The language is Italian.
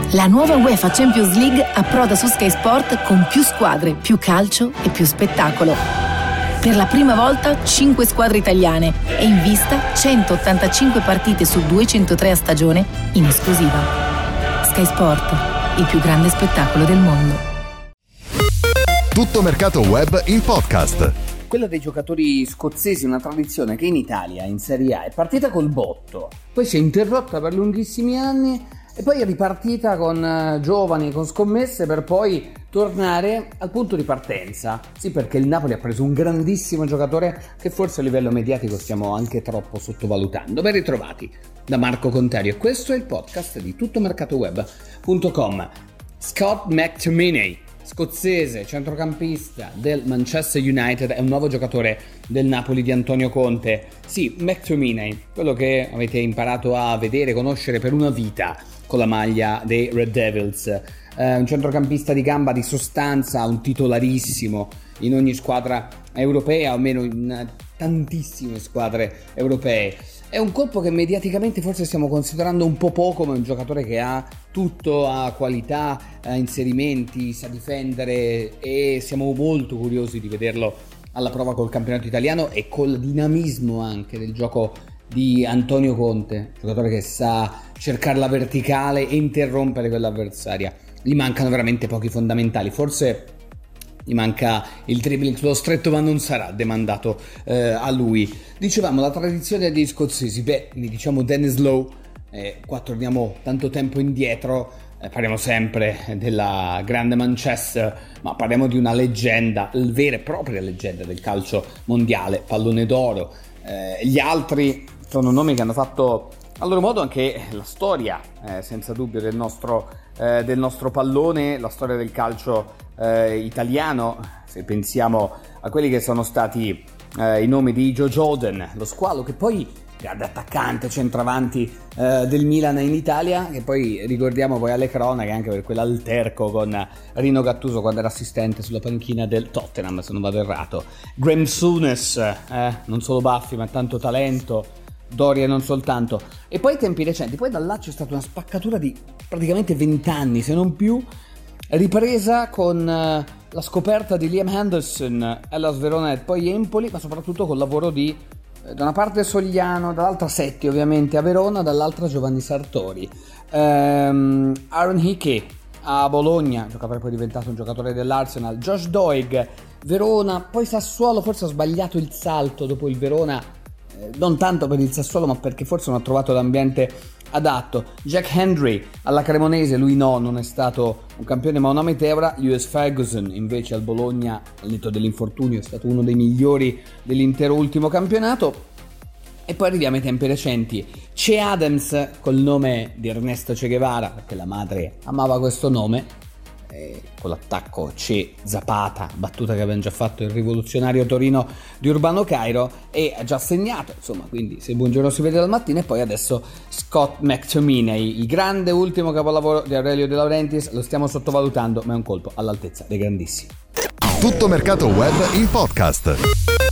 La nuova UEFA Champions League approda su Sky Sport con più squadre, più calcio e più spettacolo. Per la prima volta 5 squadre italiane e in vista 185 partite su 203 a stagione in esclusiva. Sky Sport, il più grande spettacolo del mondo. Tutto mercato web in podcast. Quella dei giocatori scozzesi, una tradizione che in Italia, in Serie A, è partita col botto, poi si è interrotta per lunghissimi anni e poi è ripartita con giovani, con scommesse, per poi tornare al punto di partenza. Sì, perché il Napoli ha preso un grandissimo giocatore che forse a livello mediatico stiamo anche troppo sottovalutando. Ben ritrovati da Marco Contario e questo è il podcast di tuttomercatoweb.com. Scott McTominay, scozzese, centrocampista del Manchester United, è un nuovo giocatore del Napoli di Antonio Conte. Sì, McTominay, quello che avete imparato a vedere, conoscere per una vita con la maglia dei Red Devils, un centrocampista di gamba, di sostanza, un titolarissimo in ogni squadra europea, o almeno in tantissime squadre europee. È un colpo che mediaticamente forse stiamo considerando un po' poco, ma è un giocatore che ha tutto, ha qualità, ha inserimenti, sa difendere e siamo molto curiosi di vederlo alla prova col campionato italiano e col dinamismo anche del gioco di Antonio Conte, giocatore che sa cercare la verticale e interrompere quell'avversaria. Gli mancano veramente pochi fondamentali, forse gli manca il dribbling sullo stretto, ma non sarà demandato a lui. Dicevamo la tradizione degli scozzesi, diciamo Dennis Lowe, qua torniamo tanto tempo indietro, parliamo sempre della grande Manchester, ma parliamo di una leggenda, la vera e propria leggenda del calcio mondiale, pallone d'oro. Gli altri sono nomi che hanno fatto a loro modo anche la storia, senza dubbio, del nostro pallone, la storia del calcio italiano. Se pensiamo a quelli che sono stati i nomi di Joe Jordan, lo squalo, che poi grande attaccante, centravanti del Milan in Italia, che poi ricordiamo poi alle cronache anche per quell'alterco con Rino Gattuso quando era assistente sulla panchina del Tottenham, se non vado errato. Graham Souness, non solo baffi ma tanto talento, Doria non soltanto. E poi tempi recenti, poi da là c'è stata una spaccatura di praticamente 20 anni, se non più, ripresa con la scoperta di Liam Henderson alla Verona e poi Empoli, ma soprattutto col lavoro di da una parte Sogliano, dall'altra Setti ovviamente a Verona, dall'altra Giovanni Sartori. Aaron Hickey a Bologna, giocatore poi diventato un giocatore dell'Arsenal. Josh Doig, Verona, poi Sassuolo, forse ha sbagliato il salto dopo il Verona, non tanto per il Sassuolo ma perché forse non ha trovato l'ambiente adatto. Jack Hendry alla Cremonese, lui non è stato un campione ma una meteora. Lewis Ferguson invece al Bologna, al netto dell'infortunio, è stato uno dei migliori dell'intero ultimo campionato. E poi arriviamo ai tempi recenti. Che Adams col nome di Ernesto Che Guevara, perché la madre amava questo nome, con l'attacco Che Zapata, battuta che avevano già fatto il rivoluzionario Torino di Urbano Cairo, e ha già segnato, insomma, quindi se il buongiorno si vede dal mattino. E poi adesso Scott McTominay, il grande ultimo capolavoro di Aurelio De Laurentiis, lo stiamo sottovalutando ma è un colpo all'altezza dei grandissimi. Tutto mercato web in podcast.